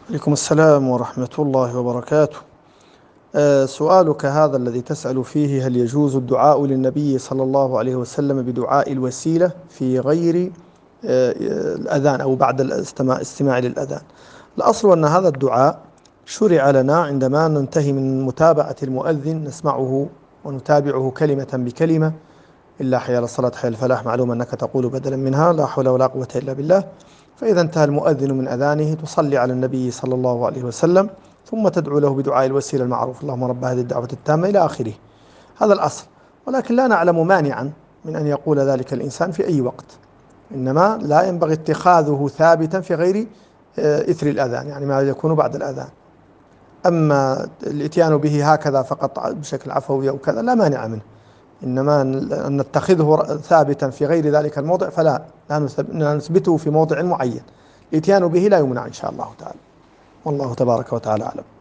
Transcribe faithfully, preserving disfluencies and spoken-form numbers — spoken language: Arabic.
عليكم السلام ورحمة الله وبركاته. آه، سؤالك هذا الذي تسأل فيه، هل يجوز الدعاء للنبي صلى الله عليه وسلم بدعاء الوسيلة في غير آه، الأذان أو بعد الاستماع استماع للأذان؟ الأصل أن هذا الدعاء شرع لنا عندما ننتهي من متابعة المؤذن، نسمعه ونتابعه كلمة بكلمة: إلا حي على الصلاة حي على الفلاح، معلوم أنك تقول بدلا منها لا حول ولا قوة إلا بالله. فإذا انتهى المؤذن من أذانه تصلي على النبي صلى الله عليه وسلم، ثم تدعو له بدعاء الوسيلة المعروف: اللهم رب هذه الدعوة التامة إلى آخره. هذا الأصل، ولكن لا نعلم مانعا من أن يقول ذلك الإنسان في أي وقت، إنما لا ينبغي اتخاذه ثابتا في غير آه، إثر الأذان، يعني ما يكون بعد الأذان. أما الإتيان به هكذا فقط بشكل عفوي أو كذا لا مانع منه، إنما أن نتخذه ثابتا في غير ذلك الموضع فلا، لا نثبته في موضع معين. الإتيان به لا يمنع إن شاء الله تعالى، والله تبارك وتعالى أعلم.